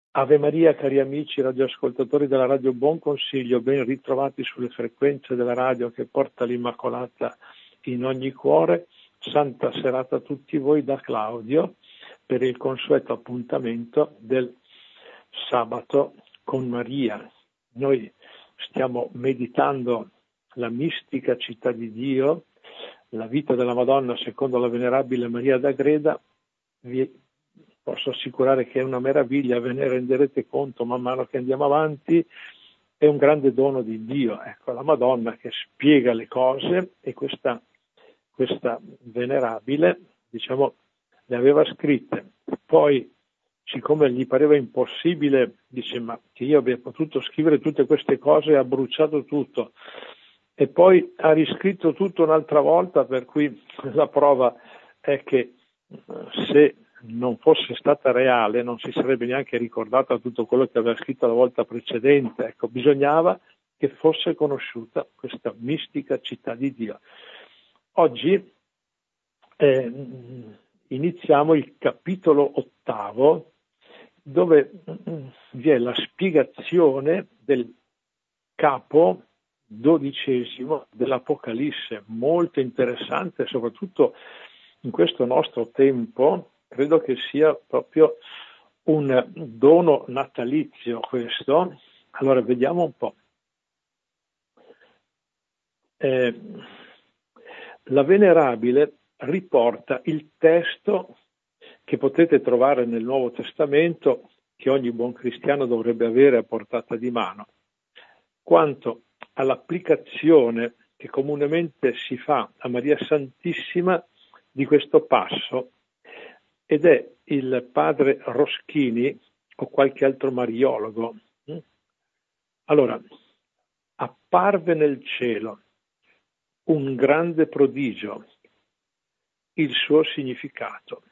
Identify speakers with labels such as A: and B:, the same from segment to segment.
A: Ave Maria, cari amici radioascoltatori della Radio Buon Consiglio, ben ritrovati sulle frequenze della radio che porta l'Immacolata in ogni cuore. Santa serata a tutti voi da Claudio per il consueto appuntamento del sabato con Maria. Noi stiamo meditando la mistica città di Dio, la vita della Madonna secondo la venerabile Maria d'Agreda. Vi posso assicurare che è una meraviglia, ve ne renderete conto man mano che andiamo avanti, è un grande dono di Dio. Ecco, la Madonna che spiega le cose, e questa venerabile, le aveva scritte. Poi, siccome gli pareva impossibile, dice: ma che io abbia potuto scrivere tutte queste cose, ha bruciato tutto. E poi ha riscritto tutto un'altra volta, per cui la prova è che se non fosse stata reale non si sarebbe neanche ricordata tutto quello che aveva scritto la volta precedente. Ecco, bisognava che fosse conosciuta questa mistica città di Dio. Oggi iniziamo il capitolo 8, dove vi è la spiegazione del capo 12 dell'Apocalisse, molto interessante, soprattutto in questo nostro tempo. Credo che sia proprio un dono natalizio questo. Allora, vediamo un po'. La venerabile riporta il testo che potete trovare nel Nuovo Testamento, che ogni buon cristiano dovrebbe avere a portata di mano, quanto all'applicazione che comunemente si fa a Maria Santissima di questo passo, ed è il padre Roschini o qualche altro mariologo. Allora, apparve nel cielo un grande prodigio, il suo significato.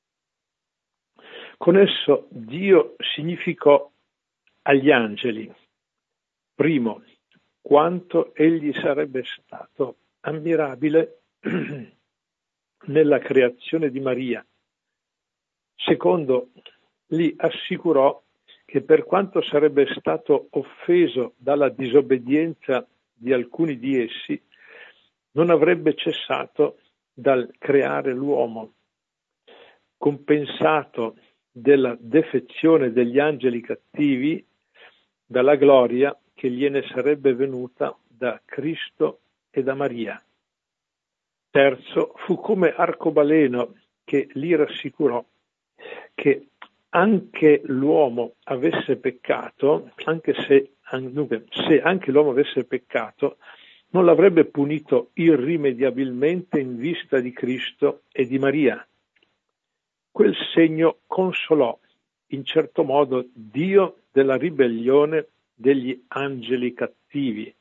A: Con esso Dio significò agli angeli, primo, quanto egli sarebbe stato ammirabile nella creazione di Maria. Secondo, gli assicurò che per quanto sarebbe stato offeso dalla disobbedienza di alcuni di essi, non avrebbe cessato dal creare l'uomo, compensato della defezione degli angeli cattivi dalla gloria che gliene sarebbe venuta da Cristo e da Maria. Terzo, fu come arcobaleno che li rassicurò che anche l'uomo avesse peccato, se anche l'uomo avesse peccato, non l'avrebbe punito irrimediabilmente in vista di Cristo e di Maria. Quel segno consolò in certo modo Dio della ribellione degli angeli cattivi.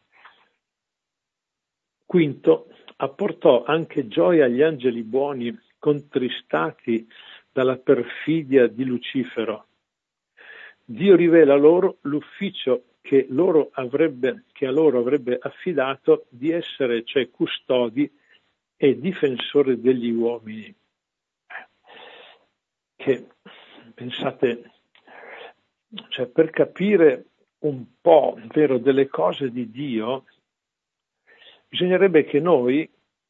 A: Quinto, apportò anche gioia agli angeli buoni, contristati dalla perfidia di Lucifero. Dio rivela loro l'ufficio che a loro avrebbe affidato di essere, cioè, custodi e difensori degli uomini. Che, pensate, cioè, per capire un po', vero, delle cose di Dio, bisognerebbe che noi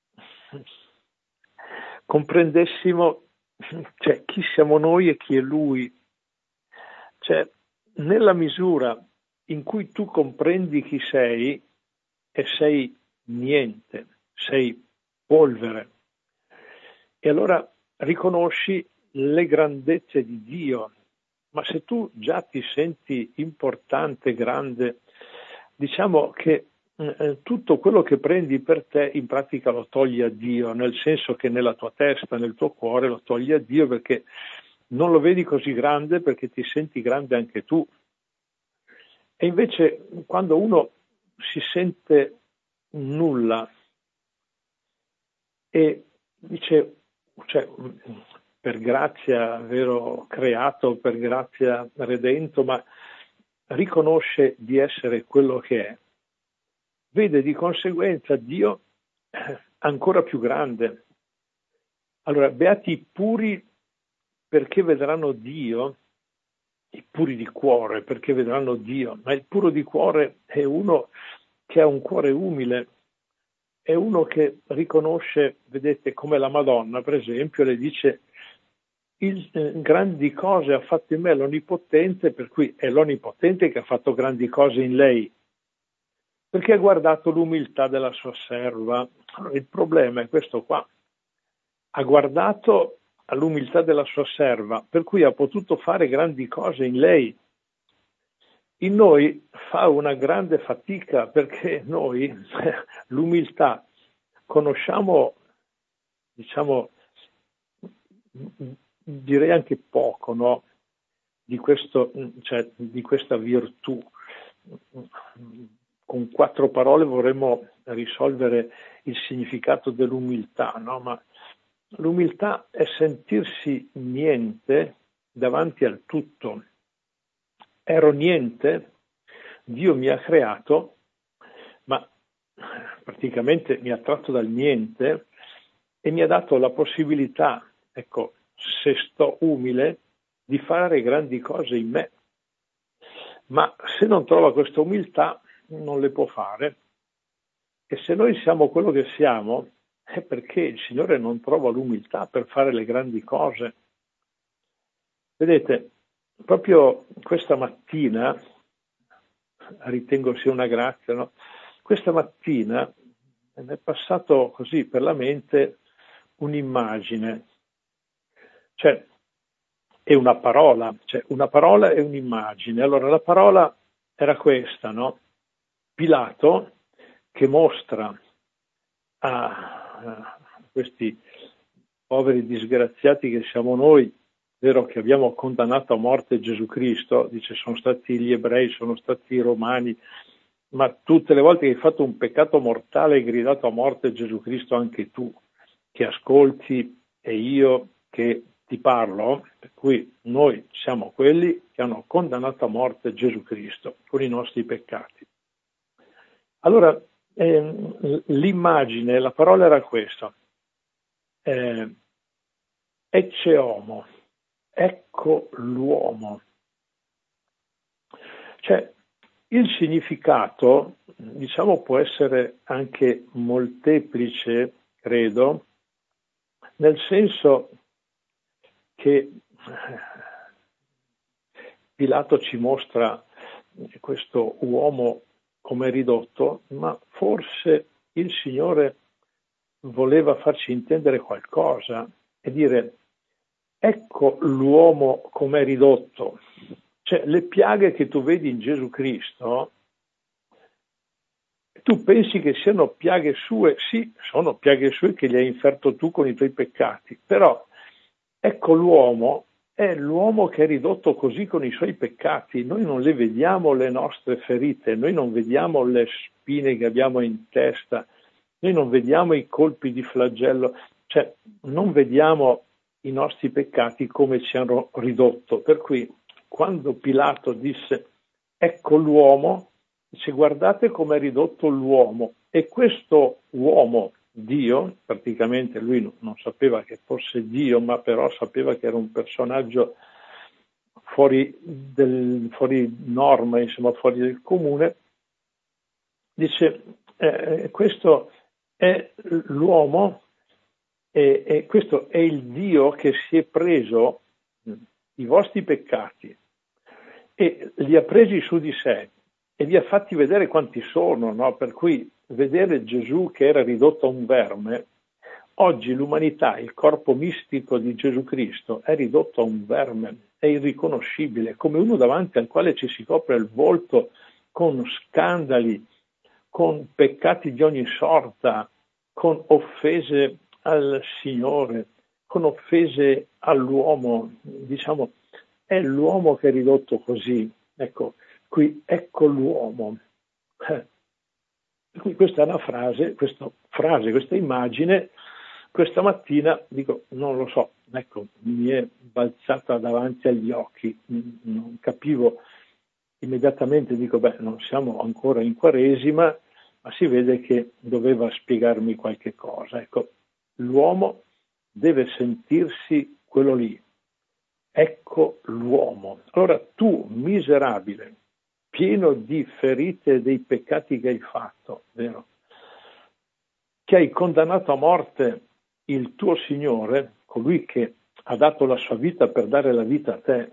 A: comprendessimo, cioè, chi siamo noi e chi è Lui. Cioè, nella misura in cui tu comprendi chi sei, e sei niente, sei polvere, e allora riconosci le grandezze di Dio. Ma se tu già ti senti importante, grande, diciamo che tutto quello che prendi per te in pratica lo togli a Dio, nel senso che nella tua testa, nel tuo cuore lo togli a Dio, perché non lo vedi così grande, perché ti senti grande anche tu. E invece quando uno si sente nulla e dice, cioè, per grazia, vero, creato, per grazia redento, ma riconosce di essere quello che è, vede di conseguenza Dio ancora più grande. Allora, beati i puri perché vedranno Dio, i puri di cuore, perché vedranno Dio. Ma il puro di cuore è uno che ha un cuore umile, è uno che riconosce, vedete, come la Madonna, per esempio, le dice grandi cose ha fatto in me l'Onnipotente, per cui è l'Onnipotente che ha fatto grandi cose in lei, perché ha guardato l'umiltà della sua serva. Il problema è questo qua. Ha guardato all'umiltà della sua serva, per cui ha potuto fare grandi cose in lei. In noi fa una grande fatica, perché noi l'umiltà conosciamo, diciamo, direi anche poco, no? Di questa virtù. Con 4 parole vorremmo risolvere il significato dell'umiltà, no? Ma l'umiltà è sentirsi niente davanti al tutto. Ero niente, Dio mi ha creato, ma praticamente mi ha tratto dal niente e mi ha dato la possibilità, ecco, se sto umile, di fare grandi cose in me. Ma se non trova questa umiltà, non le può fare. E se noi siamo quello che siamo, è perché il Signore non trova l'umiltà per fare le grandi cose. Vedete, proprio questa mattina, ritengo sia una grazia, no? Questa mattina mi è passato così per la mente un'immagine, cioè è una parola e un'immagine. Allora la parola era questa, no? Pilato che mostra a questi poveri disgraziati che siamo noi, vero, che abbiamo condannato a morte Gesù Cristo, dice sono stati gli ebrei, sono stati i romani, ma tutte le volte che hai fatto un peccato mortale hai gridato a morte Gesù Cristo anche tu, che ascolti e io che ti parlo, per cui noi siamo quelli che hanno condannato a morte Gesù Cristo con i nostri peccati. Allora, l'immagine, la parola era questa, ecce homo, ecco l'uomo. Cioè, il significato, diciamo, può essere anche molteplice, credo, nel senso che Pilato ci mostra questo uomo come ridotto, ma forse il Signore voleva farci intendere qualcosa e dire ecco l'uomo come ridotto. Cioè le piaghe che tu vedi in Gesù Cristo, tu pensi che siano piaghe sue? Sì, sono piaghe sue che gli hai inferto tu con i tuoi peccati, però ecco l'uomo, è l'uomo che è ridotto così con i suoi peccati. Noi non le vediamo le nostre ferite, noi non vediamo le spine che abbiamo in testa, noi non vediamo i colpi di flagello, cioè non vediamo i nostri peccati come ci hanno ridotto. Per cui quando Pilato disse ecco l'uomo, dice guardate come è ridotto l'uomo, e questo uomo, Dio, praticamente lui non sapeva che fosse Dio, ma però sapeva che era un personaggio fuori norma, insomma fuori del comune, dice questo è l'uomo e questo è il Dio che si è preso i vostri peccati e li ha presi su di sé e vi ha fatti vedere quanti sono, no? Per cui vedere Gesù che era ridotto a un verme, oggi l'umanità, il corpo mistico di Gesù Cristo è ridotto a un verme, è irriconoscibile, come uno davanti al quale ci si copre il volto con scandali, con peccati di ogni sorta, con offese al Signore, con offese all'uomo, diciamo, è l'uomo che è ridotto così. Ecco, qui ecco l'uomo. Qui questa è una questa immagine, questa mattina, dico, non lo so, ecco, mi è balzata davanti agli occhi, non capivo immediatamente, dico, non siamo ancora in Quaresima, ma si vede che doveva spiegarmi qualche cosa. Ecco, l'uomo deve sentirsi quello lì. ecco l'uomo. Allora tu, miserabile, pieno di ferite e dei peccati che hai fatto, vero? Che hai condannato a morte il tuo Signore, colui che ha dato la sua vita per dare la vita a te,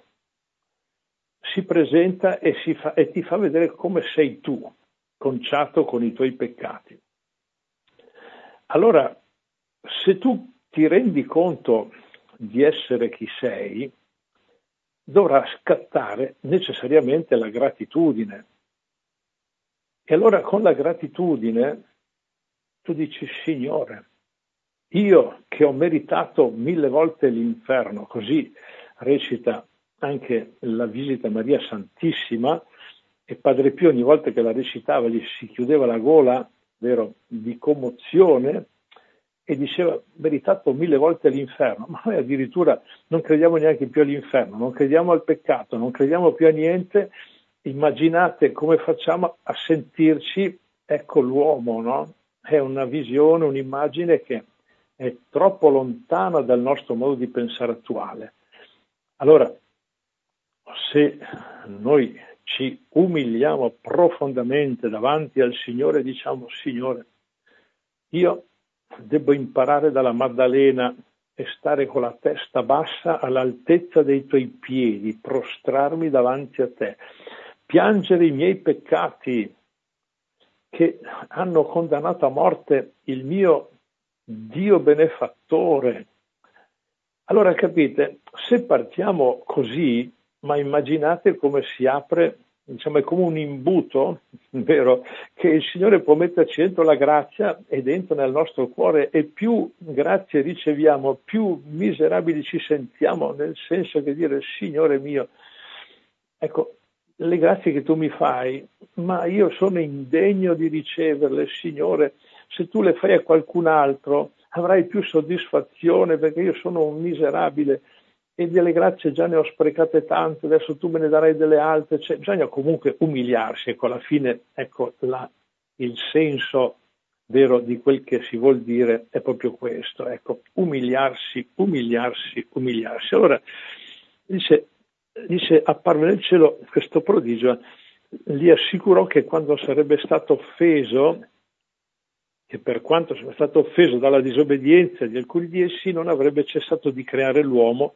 A: si presenta e ti fa vedere come sei tu, conciato con i tuoi peccati. Allora, se tu ti rendi conto di essere chi sei, dovrà scattare necessariamente la gratitudine. E allora con la gratitudine tu dici: Signore, io che ho meritato 1000 volte l'inferno, così recita anche la Visita Maria Santissima, e Padre Pio ogni volta che la recitava gli si chiudeva la gola, vero, di commozione, e diceva: meritato 1000 volte l'inferno. Ma noi addirittura non crediamo neanche più all'inferno, non crediamo al peccato, non crediamo più a niente. Immaginate come facciamo a sentirci, ecco l'uomo, no? È una visione, un'immagine che è troppo lontana dal nostro modo di pensare attuale. Allora, se noi ci umiliamo profondamente davanti al Signore e diciamo: Signore, io devo imparare dalla Maddalena e stare con la testa bassa all'altezza dei tuoi piedi, prostrarmi davanti a te, piangere i miei peccati che hanno condannato a morte il mio Dio benefattore. Allora capite, se partiamo così, ma immaginate come si apre, diciamo, è come un imbuto, vero? Che il Signore può metterci dentro la grazia e dentro nel nostro cuore, e più grazie riceviamo, più miserabili ci sentiamo, nel senso che dire: Signore mio, ecco, le grazie che tu mi fai, ma io sono indegno di riceverle, Signore. Se tu le fai a qualcun altro avrai più soddisfazione, perché io sono un miserabile e delle grazie già ne ho sprecate tante, adesso tu me ne darai delle altre. Cioè, bisogna comunque umiliarsi, ecco, alla fine, ecco, il senso vero di quel che si vuol dire è proprio questo, ecco, umiliarsi, umiliarsi, umiliarsi. Allora dice apparve nel cielo questo prodigio, gli assicurò che quando sarebbe stato offeso, che per quanto sia stato offeso dalla disobbedienza di alcuni di essi, non avrebbe cessato di creare l'uomo,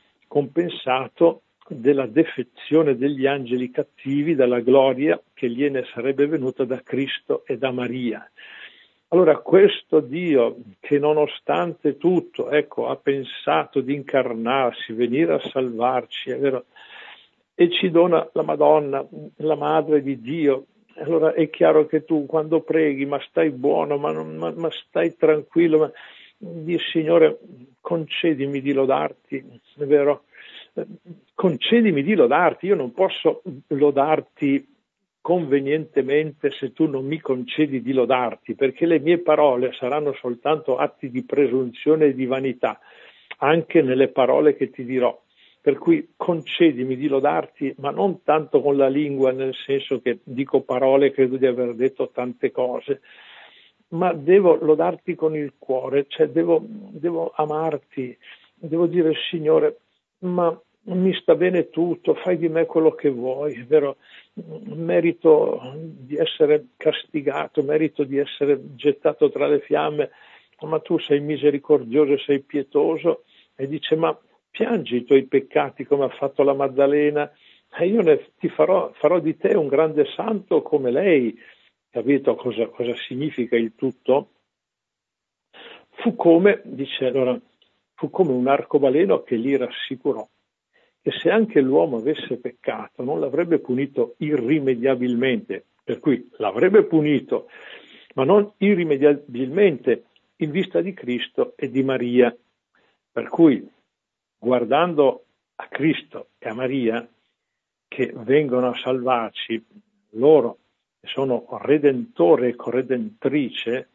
A: compensato della defezione degli angeli cattivi, dalla gloria che gliene sarebbe venuta da Cristo e da Maria. Allora questo Dio, che nonostante tutto, ecco, ha pensato di incarnarsi, venire a salvarci, è vero, e ci dona la Madonna, la Madre di Dio. Allora è chiaro che tu quando preghi, ma stai buono, ma stai tranquillo, ma di Signore, concedimi di lodarti, è vero? Concedimi di lodarti, io non posso lodarti convenientemente se tu non mi concedi di lodarti, perché le mie parole saranno soltanto atti di presunzione e di vanità, anche nelle parole che ti dirò. Per cui concedimi di lodarti, ma non tanto con la lingua, nel senso che dico parole, credo di aver detto tante cose, ma devo lodarti con il cuore, cioè devo amarti, devo dire: Signore, ma mi sta bene tutto, fai di me quello che vuoi, è vero? Merito di essere castigato, merito di essere gettato tra le fiamme, ma tu sei misericordioso, sei pietoso. E dice: ma piangi i tuoi peccati come ha fatto la Maddalena, e io ti farò di te un grande santo come lei. Capito cosa significa il tutto? Fu come, dice allora, fu come un arcobaleno che li rassicurò che se anche l'uomo avesse peccato non l'avrebbe punito irrimediabilmente, per cui l'avrebbe punito, ma non irrimediabilmente, in vista di Cristo e di Maria. Per cui, guardando a Cristo e a Maria, che vengono a salvarci, loro che sono Redentore e corredentrice,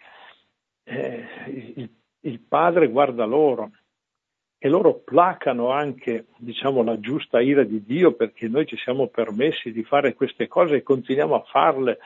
A: il Padre guarda loro, e loro placano anche, diciamo, la giusta ira di Dio, perché noi ci siamo permessi di fare queste cose e continuiamo a farle,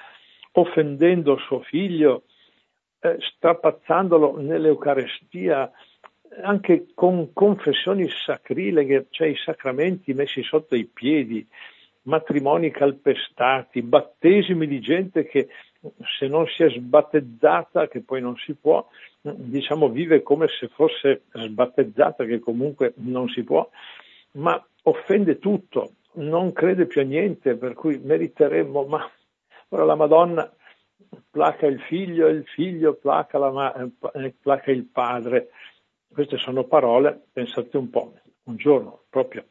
A: offendendo suo figlio, strapazzandolo nell'Eucarestia, anche con confessioni sacrileghe, cioè i sacramenti messi sotto i piedi, matrimoni calpestati, battesimi di gente che se non si è sbattezzata, che poi non si può, diciamo vive come se fosse sbattezzata, che comunque non si può, ma offende tutto, non crede più a niente, per cui meriteremmo, ma ora la Madonna placa il figlio placa, placa il padre. Queste sono parole, pensate un po', un giorno proprio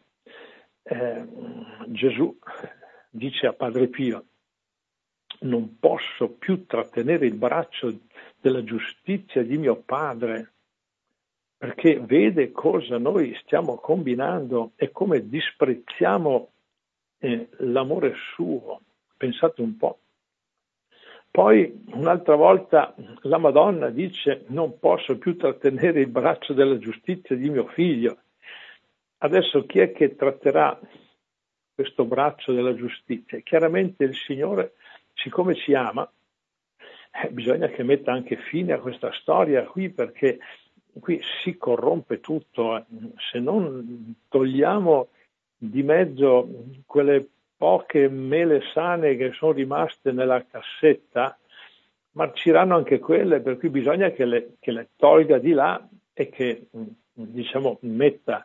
A: Gesù dice a Padre Pio: non posso più trattenere il braccio della giustizia di mio padre, perché vede cosa noi stiamo combinando e come disprezziamo l'amore suo. Pensate un po'. Poi un'altra volta la Madonna dice: non posso più trattenere il braccio della giustizia di mio figlio. Adesso chi è che tratterà questo braccio della giustizia? Chiaramente il Signore, siccome ci ama, bisogna che metta anche fine a questa storia qui, perché qui si corrompe tutto. Se non togliamo di mezzo quelle poche mele sane che sono rimaste nella cassetta, marciranno anche quelle, per cui bisogna che le tolga di là e che, diciamo, metta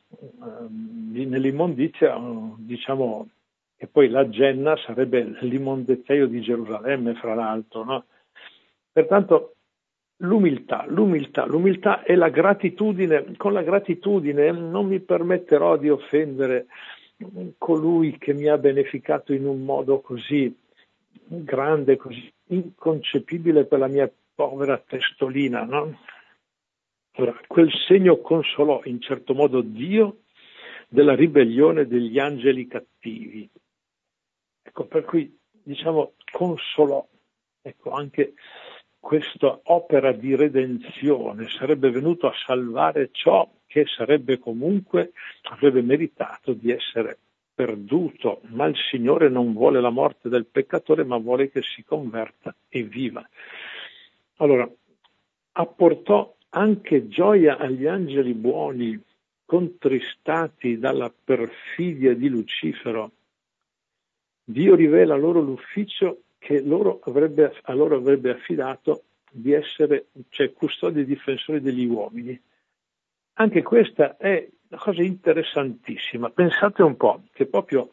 A: nell'immondizia, diciamo, che poi la Genna sarebbe l'immondezzaio di Gerusalemme, fra l'altro, no? Pertanto l'umiltà e la gratitudine. Con la gratitudine non mi permetterò di offendere colui che mi ha beneficato in un modo così grande, così inconcepibile per la mia povera testolina, no? Allora, quel segno consolò in certo modo Dio della ribellione degli angeli cattivi. Ecco, per cui, diciamo, consolò. Ecco, anche questa opera di redenzione sarebbe venuto a salvare ciò che sarebbe comunque, avrebbe meritato di essere perduto, ma il Signore non vuole la morte del peccatore, ma vuole che si converta e viva. Allora, apportò anche gioia agli angeli buoni, contristati dalla perfidia di Lucifero. Dio rivela loro l'ufficio che a loro avrebbe affidato di essere, cioè, custodi e difensori degli uomini. Anche questa è una cosa interessantissima. Pensate un po' che proprio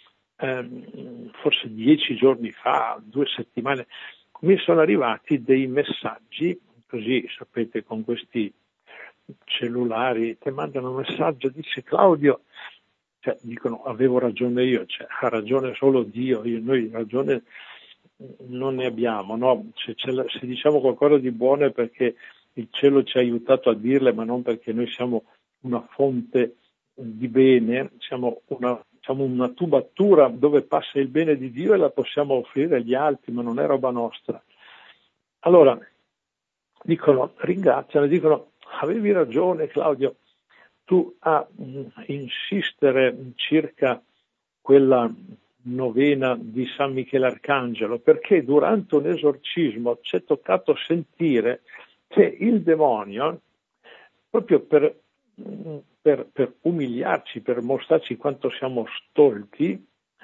A: forse 10 giorni fa, 2 settimane, mi sono arrivati dei messaggi, così sapete, con questi cellulari che mandano un messaggio, dice: Claudio, cioè, dicono avevo ragione io, cioè, ha ragione solo Dio, noi ragione non ne abbiamo, no? Se diciamo qualcosa di buono è perché il cielo ci ha aiutato a dirle, ma non perché noi siamo una fonte di bene, siamo una tubatura dove passa il bene di Dio e la possiamo offrire agli altri, ma non è roba nostra. Allora, ringraziano, dicono: avevi ragione Claudio, tu a insistere circa quella novena di San Michele Arcangelo, perché durante un esorcismo ci è toccato sentire che il demonio, proprio per umiliarci, per mostrarci quanto siamo stolti,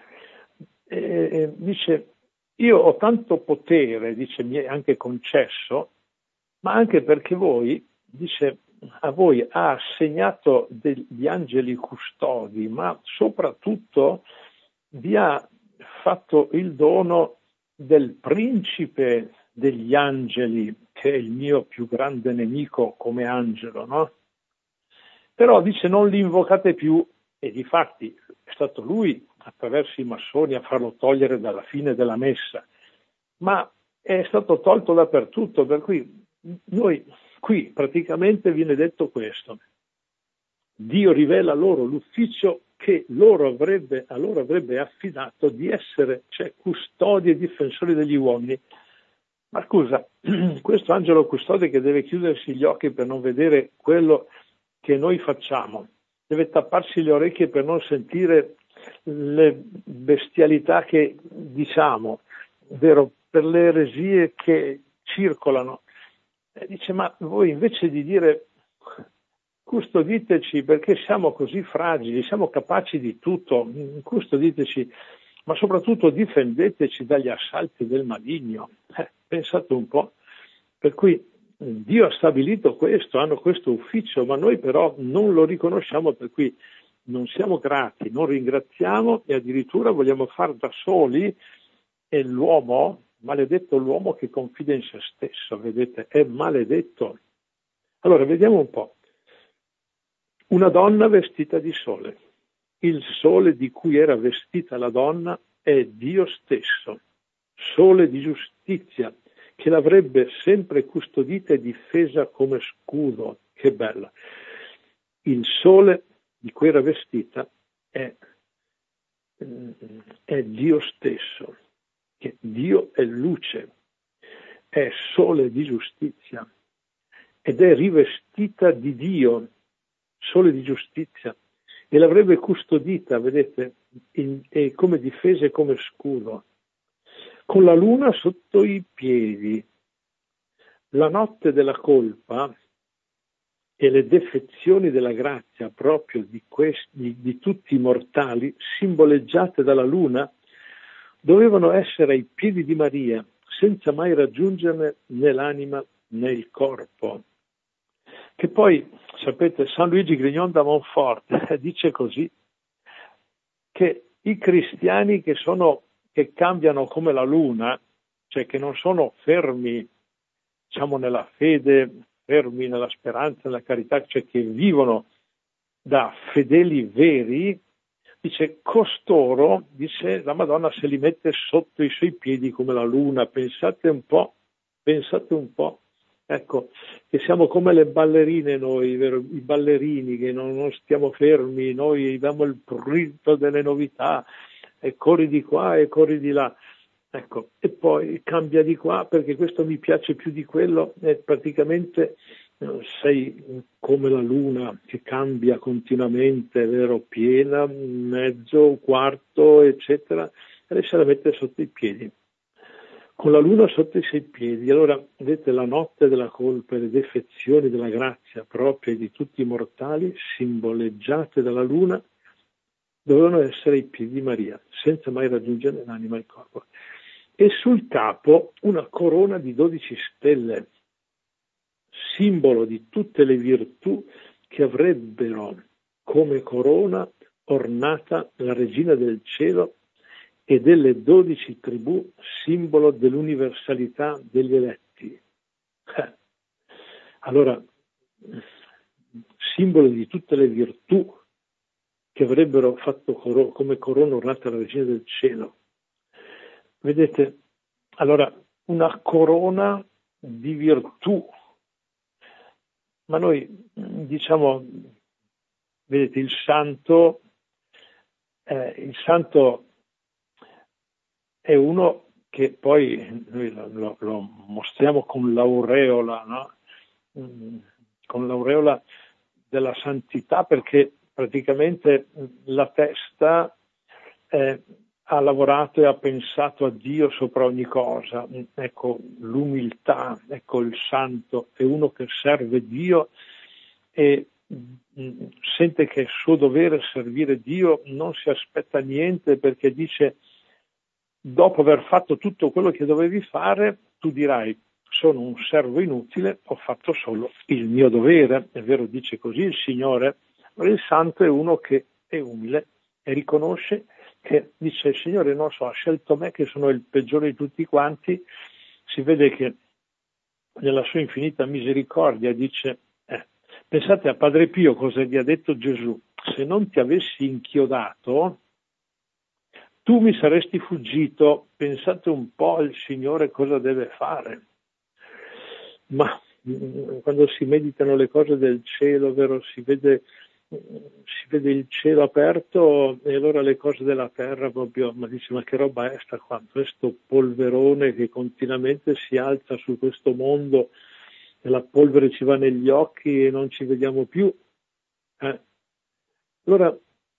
A: dice: io ho tanto potere, dice, mi è anche concesso, ma anche perché voi, dice, a voi ha assegnato degli angeli custodi, ma soprattutto vi ha fatto il dono del principe degli angeli, che è il mio più grande nemico come angelo, no? Però dice: non li invocate più, e difatti è stato lui, attraverso i massoni, a farlo togliere dalla fine della messa, ma è stato tolto dappertutto, per cui noi qui praticamente viene detto questo: Dio rivela loro l'ufficio che a loro avrebbe affidato di essere, cioè, custodi e difensori degli uomini. Ma scusa, questo angelo custode che deve chiudersi gli occhi per non vedere quello che noi facciamo, deve tapparsi le orecchie per non sentire le bestialità che diciamo, vero, per le eresie che circolano. E dice: ma voi invece di dire custoditeci perché siamo così fragili, siamo capaci di tutto, custoditeci, ma soprattutto difendeteci dagli assalti del maligno. Pensate un po'. Per cui Dio ha stabilito questo, hanno questo ufficio, ma noi però non lo riconosciamo, per cui non siamo grati, non ringraziamo e addirittura vogliamo far da soli, e l'uomo, maledetto l'uomo che confida in se stesso, vedete, è maledetto. Allora, vediamo un po'. Una donna vestita di sole. Il sole di cui era vestita la donna è Dio stesso, sole di giustizia, che l'avrebbe sempre custodita e difesa come scudo. Che bella! Il sole di cui era vestita è Dio stesso, che Dio è luce, è sole di giustizia ed è rivestita di Dio, sole di giustizia, e l'avrebbe custodita, vedete, come difesa e come scudo, con la luna sotto i piedi. La notte della colpa e le defezioni della grazia proprio di tutti i mortali, simboleggiate dalla luna, dovevano essere ai piedi di Maria, senza mai raggiungerne né l'anima né il corpo. Che poi, sapete, San Luigi Grignon da Montfort dice così, che i cristiani che cambiano come la luna, cioè che non sono fermi, diciamo, nella fede, fermi nella speranza, nella carità, cioè che vivono da fedeli veri, dice, costoro, dice la Madonna, se li mette sotto i suoi piedi come la luna. Pensate un po', ecco, che siamo come le ballerine noi, vero? I ballerini, che non stiamo fermi, noi abbiamo il prurito delle novità, e corri di qua e corri di là. Ecco, e poi cambia di qua perché questo mi piace più di quello, e praticamente sei come la luna che cambia continuamente, vero? Piena, mezzo, quarto, eccetera, e lei se la mette sotto i piedi. Con la luna sotto i suoi piedi, allora vedete la notte della colpa e le defezioni della grazia proprie di tutti i mortali, simboleggiate dalla luna, dovevano essere i piedi di Maria, senza mai raggiungere l'anima e il corpo. E sul capo una corona di 12 stelle, simbolo di tutte le virtù che avrebbero come corona ornata la regina del cielo e delle 12 tribù, simbolo dell'universalità degli eletti. Allora, simbolo di tutte le virtù che avrebbero fatto come corona ornata la regina del cielo. Vedete, allora, una corona di virtù. Ma noi diciamo, vedete, il santo è uno che poi noi lo mostriamo con l'aureola, no? Con l'aureola della santità, perché praticamente la testa ha lavorato e ha pensato a Dio sopra ogni cosa. Ecco, l'umiltà, ecco, il santo è uno che serve Dio e sente che è suo dovere servire Dio, non si aspetta niente, perché dice, dopo aver fatto tutto quello che dovevi fare, tu dirai, sono un servo inutile, ho fatto solo il mio dovere. È vero, dice così il Signore. Ma il santo è uno che è umile e riconosce che dice, il Signore, non so, ha scelto me che sono il peggiore di tutti quanti. Si vede che nella sua infinita misericordia dice, pensate a Padre Pio cosa gli ha detto Gesù: se non ti avessi inchiodato tu mi saresti fuggito. Pensate un po' il Signore cosa deve fare. Ma quando si meditano le cose del cielo, vero, si vede il cielo aperto, e allora le cose della terra proprio, ma dice, ma che roba è sta qua? Questo polverone che continuamente si alza su questo mondo, e la polvere ci va negli occhi e non ci vediamo più. Allora,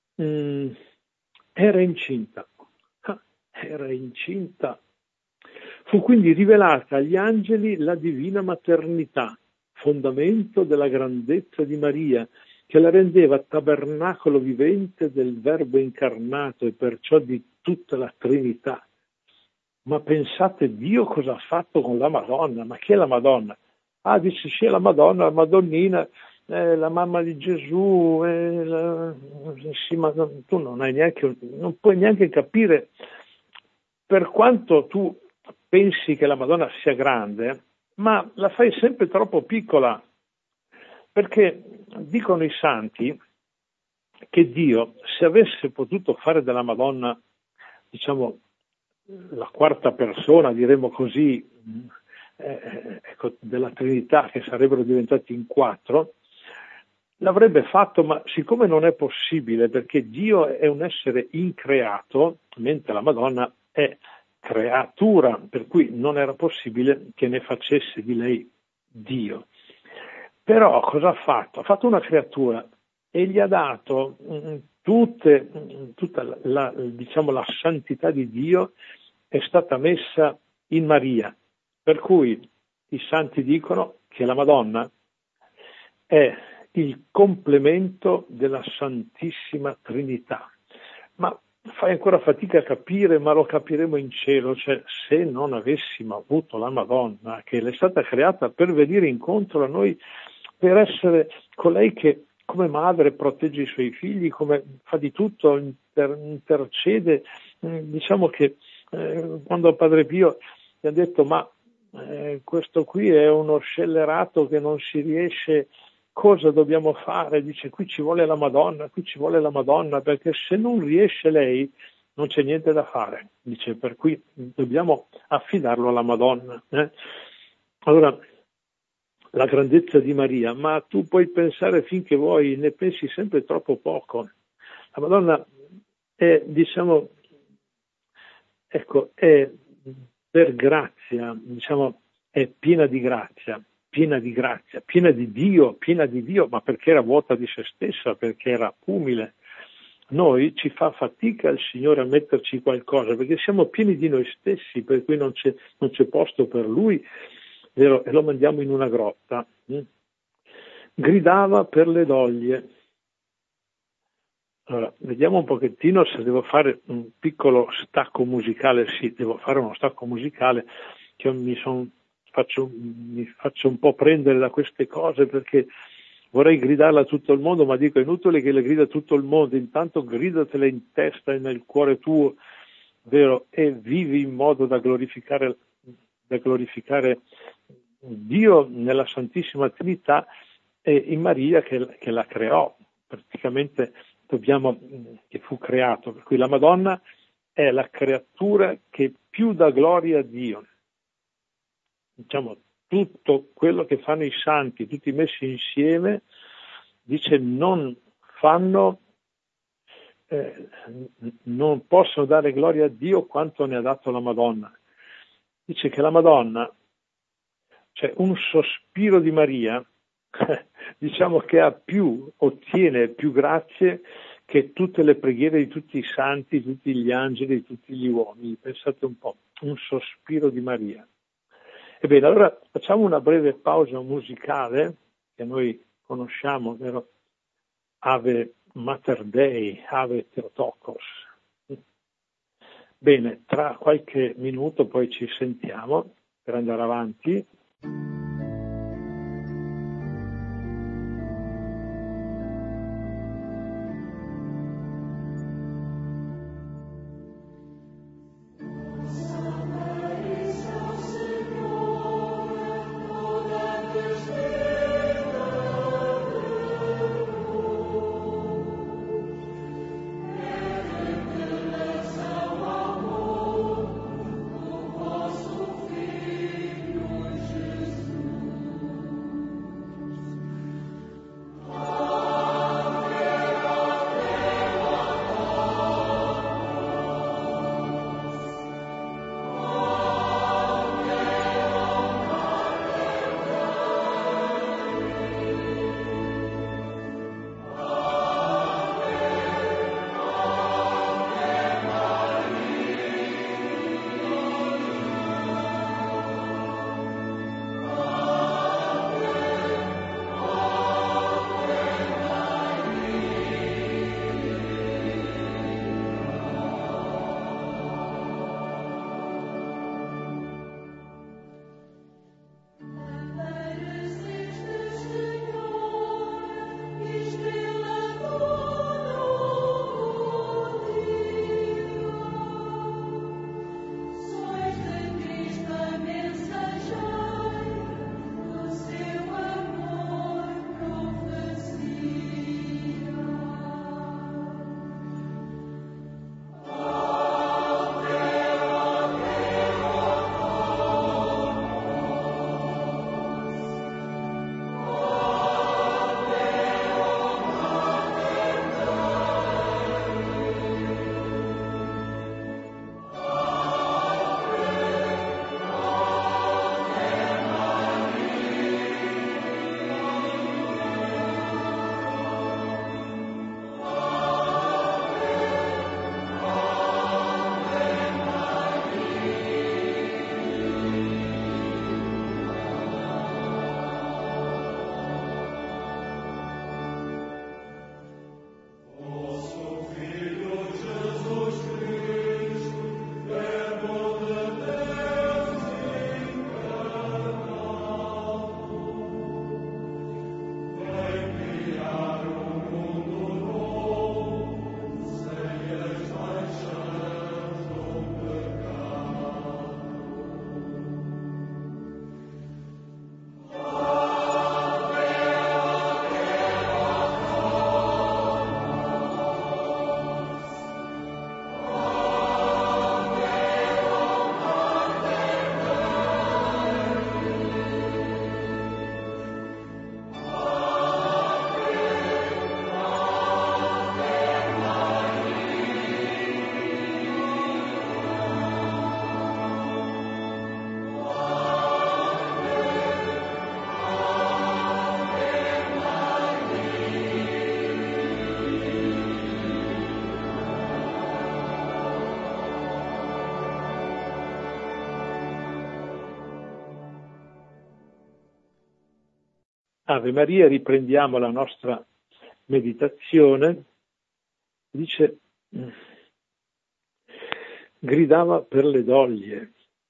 A: era incinta. Era incinta. Fu quindi rivelata agli angeli la divina maternità, fondamento della grandezza di Maria, che la rendeva tabernacolo vivente del Verbo incarnato e perciò di tutta la Trinità. Ma pensate, Dio cosa ha fatto con la Madonna? Ma chi è la Madonna? Ah, dice sì, è la Madonna, la Madonnina, la mamma di Gesù, sì, ma tu non puoi neanche capire, per quanto tu pensi che la Madonna sia grande, ma la fai sempre troppo piccola, perché dicono i santi che Dio, se avesse potuto fare della Madonna, diciamo, la quarta persona, diremmo così, ecco, della Trinità, che sarebbero diventati in 4, l'avrebbe fatto, ma siccome non è possibile, perché Dio è un essere increato, mentre la Madonna è creatura, per cui non era possibile che ne facesse di lei Dio. Però cosa ha fatto? Ha fatto una creatura e gli ha dato tutta diciamo, la santità di Dio è stata messa in Maria, per cui i santi dicono che la Madonna è il complemento della Santissima Trinità. Ma fai ancora fatica a capire, ma lo capiremo in cielo, cioè se non avessimo avuto la Madonna, che è stata creata per venire incontro a noi, per essere colei che come madre protegge i suoi figli, come fa di tutto, intercede, diciamo che quando Padre Pio gli ha detto ma questo qui è uno scellerato che non si riesce, cosa dobbiamo fare? Dice qui ci vuole la Madonna, perché se non riesce lei non c'è niente da fare, dice, per cui dobbiamo affidarlo alla Madonna. Allora, la grandezza di Maria, ma tu puoi pensare finché vuoi, ne pensi sempre troppo poco. La Madonna è, diciamo, ecco, è per grazia, diciamo, è piena di grazia, piena di Dio, ma perché era vuota di se stessa, perché era umile. Noi ci fa fatica il Signore a metterci qualcosa, perché siamo pieni di noi stessi, per cui non c'è posto per Lui, vero? E lo mandiamo in una grotta. Gridava per le doglie. Allora, vediamo un pochettino se devo fare un piccolo stacco musicale. Sì, devo fare uno stacco musicale, che mi faccio un po' prendere da queste cose, perché vorrei gridarla a tutto il mondo, ma dico è inutile che le grida a tutto il mondo, intanto gridatele in testa e nel cuore tuo, vero? E vivi in modo da glorificare Dio nella Santissima Trinità e in Maria che la creò, praticamente che fu creato, per cui la Madonna è la creatura che più dà gloria a Dio. Diciamo, tutto quello che fanno i santi, tutti messi insieme, dice non possono dare gloria a Dio quanto ne ha dato la Madonna. Dice che la Madonna, cioè un sospiro di Maria, diciamo che ottiene più grazie che tutte le preghiere di tutti i santi, tutti gli angeli, di tutti gli uomini. Pensate un po', un sospiro di Maria. Ebbene, allora facciamo una breve pausa musicale che noi conosciamo, vero? Ave Mater Dei, Ave Theotokos. Bene, tra qualche minuto poi ci sentiamo per andare avanti. Ave Maria, riprendiamo la nostra meditazione. Dice, gridava per le doglie.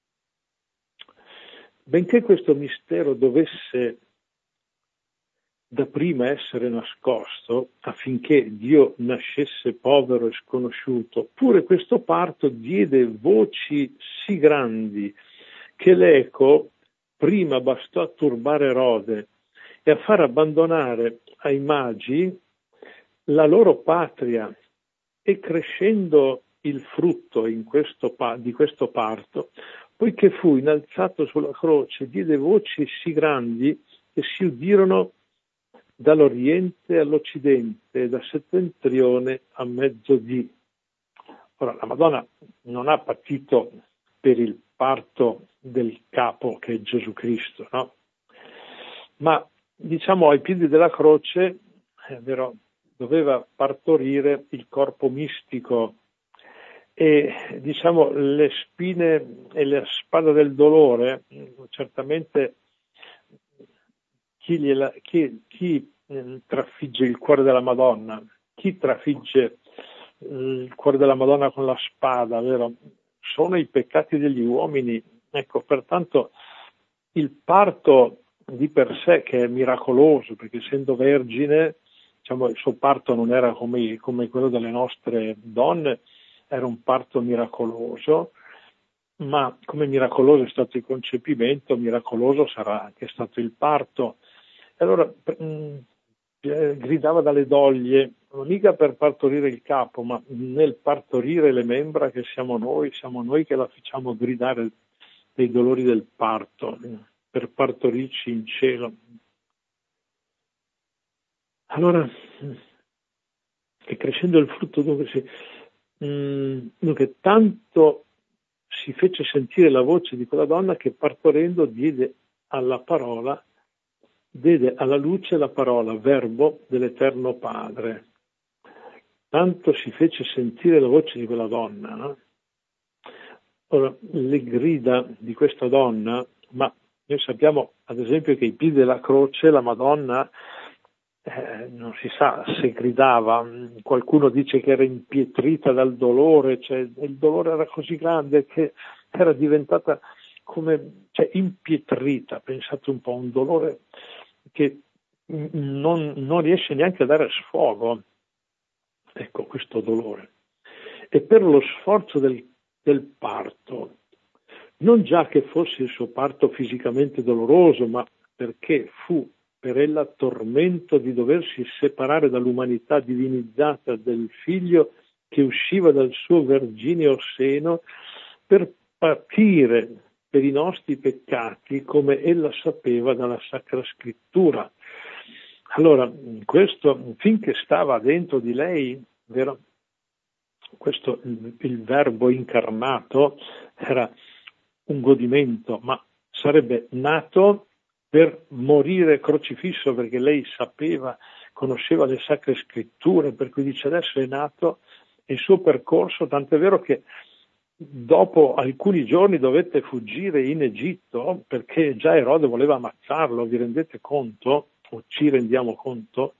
A: Benché questo mistero dovesse dapprima essere nascosto affinché Dio nascesse povero e sconosciuto, pure questo parto diede voci sì grandi che l'eco prima bastò a turbare Erode e a far abbandonare ai magi la loro patria, e crescendo il frutto di questo parto, poiché fu innalzato sulla croce, diede voci sì grandi che si udirono dall'Oriente all'Occidente, da settentrione a mezzodì. Ora, la Madonna non ha patito per il parto del capo che è Gesù Cristo, no? Ma diciamo ai piedi della croce, è vero, doveva partorire il corpo mistico e diciamo le spine e la spada del dolore, certamente chi trafigge il cuore della Madonna, chi trafigge il cuore della Madonna con la spada, vero? Sono i peccati degli uomini. Ecco, pertanto il parto di per sé, che è miracoloso, perché essendo vergine, diciamo, il suo parto non era come quello delle nostre donne, era un parto miracoloso, ma come miracoloso è stato il concepimento, miracoloso sarà anche stato il parto. E allora gridava dalle doglie, non mica per partorire il capo, ma nel partorire le membra che siamo noi che la facciamo gridare dei dolori del parto, per partorirci in cielo. Allora, e crescendo il frutto dunque tanto si fece sentire la voce di quella donna che partorendo diede alla luce la parola, verbo dell'Eterno Padre. Tanto si fece sentire la voce di quella donna, no? Ora, le grida di questa donna, ma noi sappiamo ad esempio che ai piedi della croce la Madonna non si sa se gridava, qualcuno dice che era impietrita dal dolore, cioè il dolore era così grande che era diventata impietrita, pensate un po', un dolore che non riesce neanche a dare sfogo, ecco questo dolore. E per lo sforzo del parto, non già che fosse il suo parto fisicamente doloroso, ma perché fu per ella tormento di doversi separare dall'umanità divinizzata del figlio che usciva dal suo vergineo seno, per patire per i nostri peccati come ella sapeva dalla Sacra Scrittura. Allora, questo finché stava dentro di lei, vero? Questo il Verbo incarnato era un godimento, ma sarebbe nato per morire crocifisso, perché lei conosceva le Sacre Scritture, per cui dice adesso è nato il suo percorso, tant'è vero che dopo alcuni giorni dovette fuggire in Egitto perché già Erode voleva ammazzarlo, vi rendete conto? O ci rendiamo conto?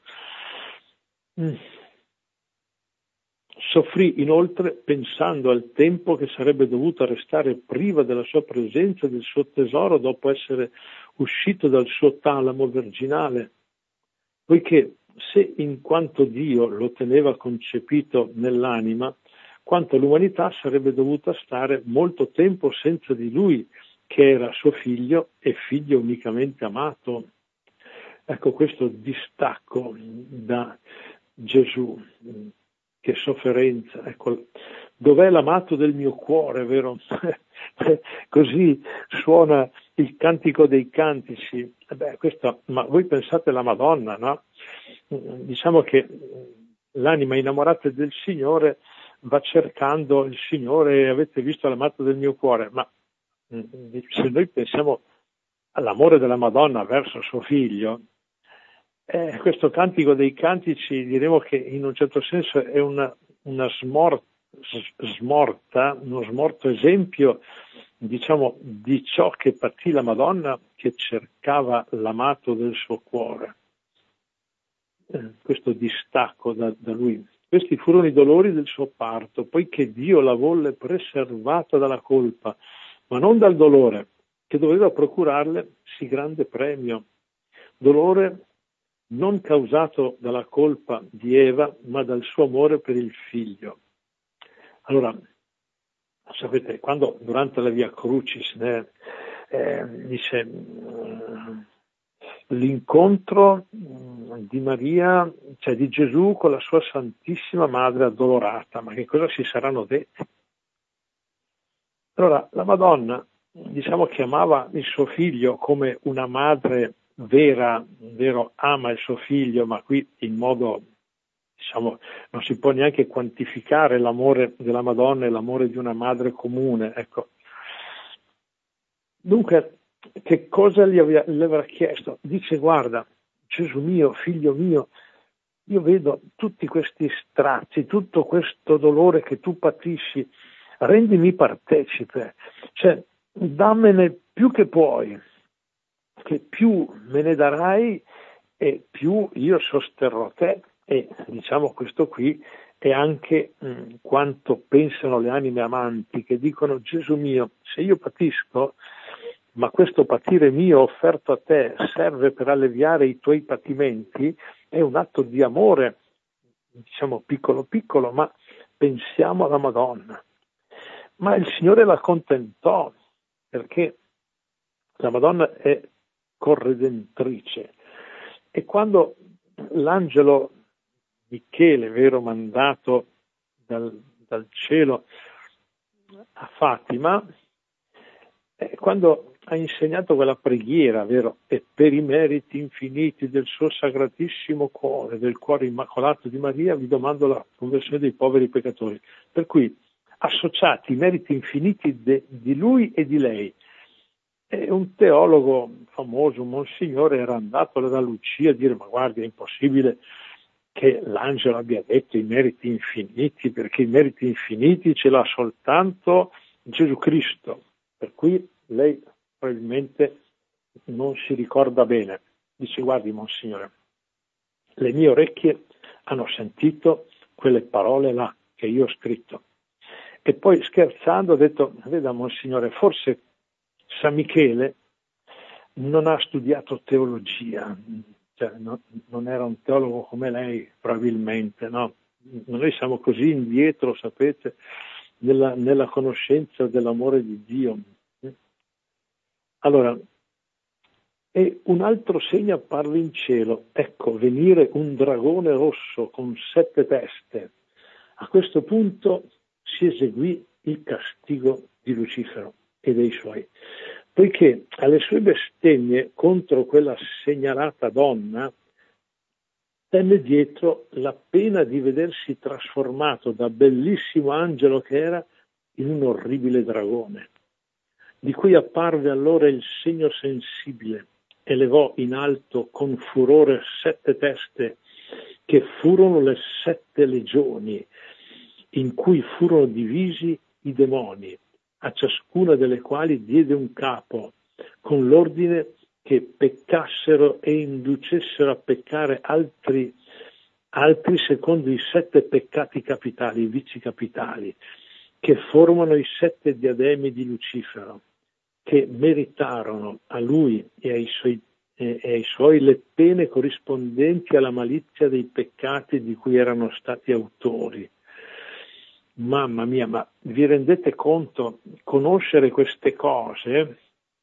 A: Soffrì inoltre pensando al tempo che sarebbe dovuta restare priva della sua presenza e del suo tesoro dopo essere uscito dal suo talamo virginale, poiché se in quanto Dio lo teneva concepito nell'anima, quanto l'umanità sarebbe dovuta stare molto tempo senza di lui, che era suo figlio e figlio unicamente amato. Ecco questo distacco da Gesù. Che sofferenza, ecco, dov'è l'amato del mio cuore, vero? Così suona il cantico dei cantici. Ma voi pensate alla Madonna, no? Diciamo che l'anima innamorata del Signore va cercando il Signore, avete visto l'amato del mio cuore, ma se noi pensiamo all'amore della Madonna verso suo figlio, questo cantico dei cantici diremo che in un certo senso è uno smorto esempio, diciamo, di ciò che patì la Madonna, che che cercava l'amato del suo cuore, questo distacco da lui. Questi furono i dolori del suo parto, poiché Dio la volle preservata dalla colpa, ma non dal dolore, che doveva procurarle sì grande premio. Dolore non causato dalla colpa di Eva, ma dal suo amore per il figlio. Allora, sapete, quando durante la Via Crucis dice l'incontro di Maria, cioè di Gesù con la sua Santissima Madre addolorata, ma che cosa si saranno detti? Allora, la Madonna, diciamo che amava il suo figlio come una madre vero, ama il suo figlio, ma qui in modo, diciamo, non si può neanche quantificare l'amore della Madonna e l'amore di una madre comune, ecco. Dunque, che cosa le avrà chiesto? Dice, guarda, Gesù mio, figlio mio, io vedo tutti questi strazi, tutto questo dolore che tu patisci, rendimi partecipe, cioè dammene più che puoi, che più me ne darai e più io sosterrò te. E diciamo questo qui è anche quanto pensano le anime amanti, che dicono, Gesù mio, se io patisco, ma questo patire mio offerto a te serve per alleviare i tuoi patimenti, è un atto di amore, diciamo piccolo piccolo, ma pensiamo alla Madonna. Ma il Signore la contentò, perché la Madonna è corredentrice. E quando l'angelo Michele, vero, mandato dal cielo a Fatima, quando ha insegnato quella preghiera, vero, e per i meriti infiniti del suo sacratissimo cuore, del cuore immacolato di Maria, vi domando la conversione dei poveri peccatori. Per cui, associati i meriti infiniti di lui e di lei. E un teologo famoso, un monsignore, era andato da Lucia a dire, ma guardi, è impossibile che l'angelo abbia detto i meriti infiniti, perché i meriti infiniti ce l'ha soltanto Gesù Cristo. Per cui lei probabilmente non si ricorda bene. Dice, guardi, monsignore, le mie orecchie hanno sentito quelle parole là che io ho scritto. E poi scherzando ha detto, veda monsignore, forse San Michele non ha studiato teologia, cioè non era un teologo come lei probabilmente, no? Noi siamo così indietro, sapete, nella conoscenza dell'amore di Dio. Allora, e un altro segno apparve in cielo, ecco, venire un dragone rosso con 7 teste. A questo punto si eseguì il castigo di Lucifero e dei suoi, poiché alle sue bestemmie contro quella segnalata donna tenne dietro la pena di vedersi trasformato da bellissimo angelo che era in un orribile dragone, di cui apparve allora il segno sensibile e levò in alto con furore 7 teste, che furono le 7 legioni, in cui furono divisi i demoni, a ciascuna delle quali diede un capo, con l'ordine che peccassero e inducessero a peccare altri secondo i 7 peccati capitali, i vizi capitali, che formano i 7 diademi di Lucifero, che meritarono a lui e ai suoi le pene corrispondenti alla malizia dei peccati di cui erano stati autori. Mamma mia, ma vi rendete conto? Conoscere queste cose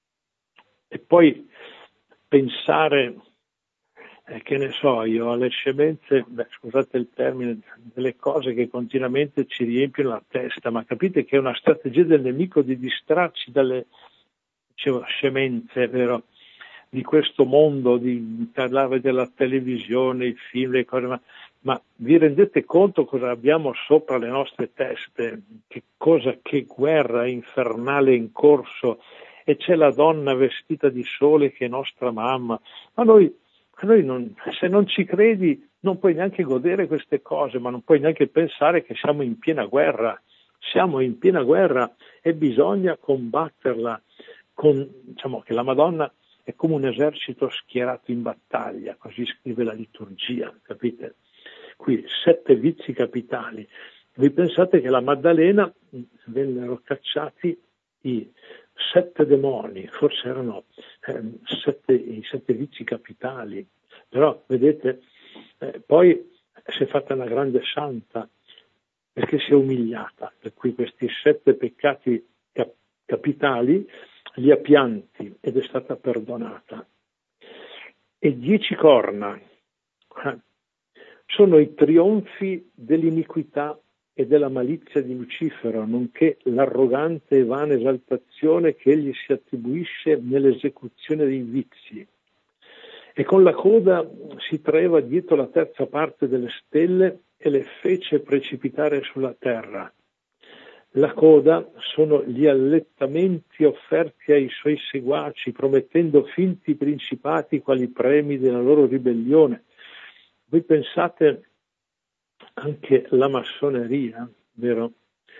A: e poi pensare, che ne so io, alle scemenze, scusate il termine, delle cose che continuamente ci riempiono la testa, ma capite che è una strategia del nemico di distrarci dalle scemenze, vero, di questo mondo, di parlare della televisione, i film, le cose, ma vi rendete conto cosa abbiamo sopra le nostre teste? Che guerra infernale in corso, e c'è la donna vestita di sole che è nostra mamma. Ma noi non, se non ci credi non puoi neanche godere queste cose, ma non puoi neanche pensare che siamo in piena guerra. Siamo in piena guerra e bisogna combatterla. Diciamo che la Madonna è come un esercito schierato in battaglia, così scrive la liturgia, capite? Qui 7 vizi capitali. Voi pensate che la Maddalena vennero cacciati i 7 demoni, forse erano i 7 vizi capitali, però vedete, poi si è fatta una grande santa perché si è umiliata, per cui questi 7 peccati capitali li ha pianti ed è stata perdonata. E 10 corna sono i trionfi dell'iniquità e della malizia di Lucifero, nonché l'arrogante e vana esaltazione che egli si attribuisce nell'esecuzione dei vizi. E con la coda si traeva dietro la terza parte delle stelle e le fece precipitare sulla terra. La coda sono gli allettamenti offerti ai suoi seguaci, promettendo finti principati quali premi della loro ribellione. Voi pensate anche la massoneria, vero?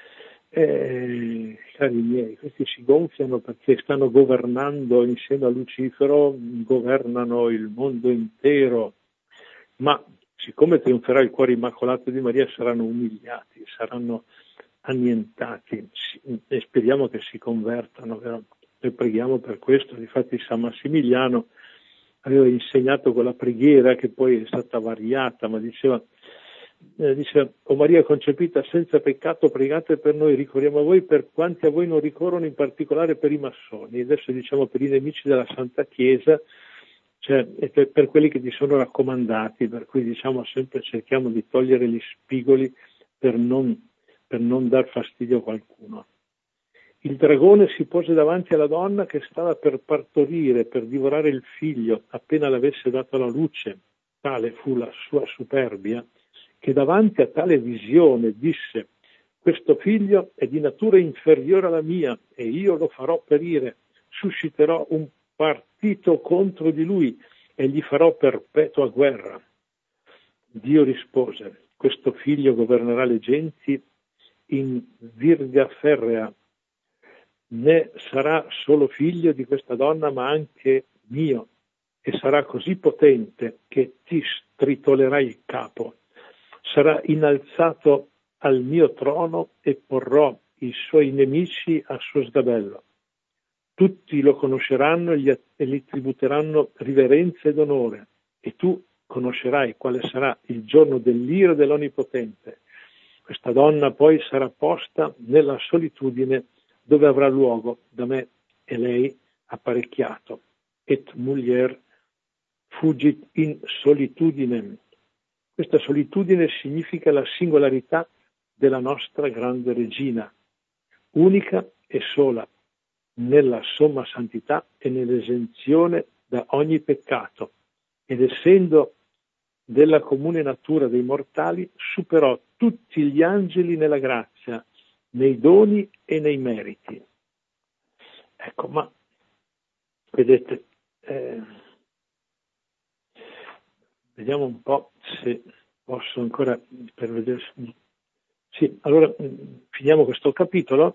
A: Cari miei, questi si gonfiano perché stanno governando insieme a Lucifero, governano il mondo intero, ma siccome trionferà il cuore immacolato di Maria saranno umiliati, saranno annientati e speriamo che si convertano, vero? Noi preghiamo per questo. Difatti San Massimiliano aveva insegnato quella preghiera che poi è stata variata, ma diceva o Maria concepita senza peccato, pregate per noi, ricorriamo a voi, per quanti a voi non ricorrono, in particolare per i massoni. Adesso diciamo per i nemici della Santa Chiesa, cioè, e per quelli che ti sono raccomandati, per cui diciamo sempre cerchiamo di togliere gli spigoli per non dar fastidio a qualcuno. Il dragone si pose davanti alla donna che stava per partorire, per divorare il figlio, appena l'avesse dato alla luce. Tale fu la sua superbia, che davanti a tale visione disse: questo figlio è di natura inferiore alla mia e io lo farò perire, susciterò un partito contro di lui e gli farò perpetua guerra. Dio rispose: questo figlio governerà le genti in virga ferrea, né sarà solo figlio di questa donna ma anche mio, e sarà così potente che ti stritolerà il capo. Sarà innalzato al mio trono e porrò i suoi nemici a suo sgabello. Tutti lo conosceranno e gli tributeranno riverenza ed onore, e tu conoscerai quale sarà il giorno dell'ira dell'Onnipotente. Questa donna poi sarà posta nella solitudine dove avrà luogo da me e lei apparecchiato. Et mulier fugit in solitudinem. Questa solitudine significa la singolarità della nostra grande regina, unica e sola, nella somma santità e nell'esenzione da ogni peccato, ed essendo della comune natura dei mortali, superò tutti gli angeli nella grazia, nei doni e nei meriti. Ecco, ma vedete, vediamo un po' se posso ancora, per vedere. Sì, allora finiamo questo capitolo.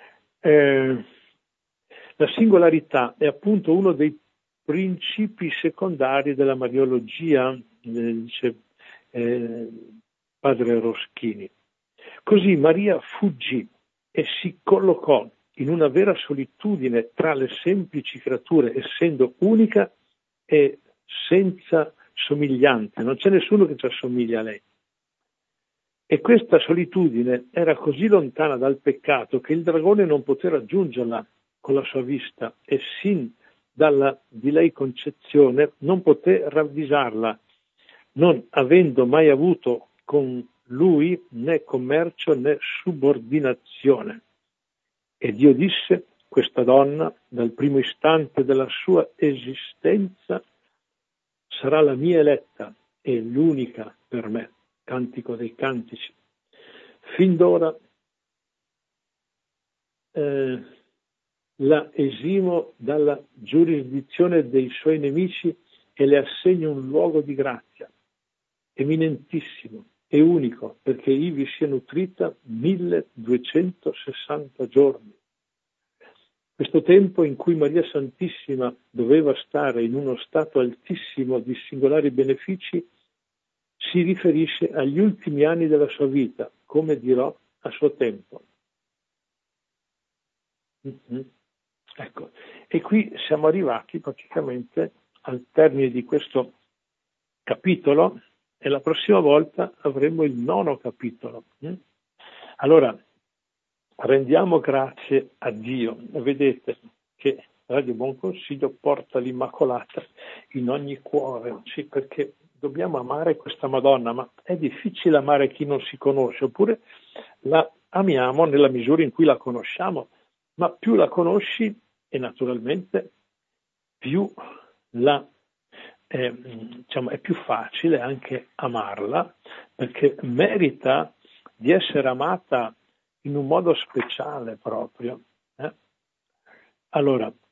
A: La singolarità è appunto uno dei principi secondari della Mariologia, dice padre Roschini. Così Maria fuggì e si collocò in una vera solitudine tra le semplici creature, essendo unica e senza somigliante. Non c'è nessuno che ci assomiglia a lei. E questa solitudine era così lontana dal peccato che il dragone non poté raggiungerla con la sua vista e sin dalla di lei concezione non poté ravvisarla, non avendo mai avuto con lui né commercio né subordinazione. E Dio disse: questa donna, dal primo istante della sua esistenza, sarà la mia eletta e l'unica per me. Cantico dei Cantici. Fin d'ora la esimo dalla giurisdizione dei suoi nemici e le assegno un luogo di grazia, eminentissimo e unico, perché ivi sia nutrita 1260 giorni. Questo tempo in cui Maria Santissima doveva stare in uno stato altissimo di singolari benefici si riferisce agli ultimi anni della sua vita, come dirò a suo tempo. Ecco, e qui siamo arrivati praticamente al termine di questo capitolo e la prossima volta avremo il 9° capitolo. Allora, rendiamo grazie a Dio. Vedete che Radio Buon Consiglio porta l'Immacolata in ogni cuore, sì, perché dobbiamo amare questa Madonna, ma è difficile amare chi non si conosce, oppure la amiamo nella misura in cui la conosciamo, ma più la conosci e naturalmente più è più facile anche amarla, perché merita di essere amata in un modo speciale proprio. Allora,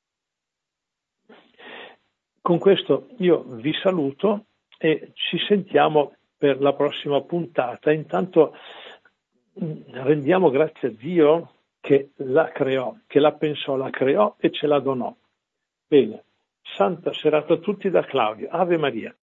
A: con questo io vi saluto e ci sentiamo per la prossima puntata. Intanto rendiamo grazie a Dio che la creò, che la pensò, la creò e ce la donò. Bene, santa serata a tutti da Claudio. Ave Maria.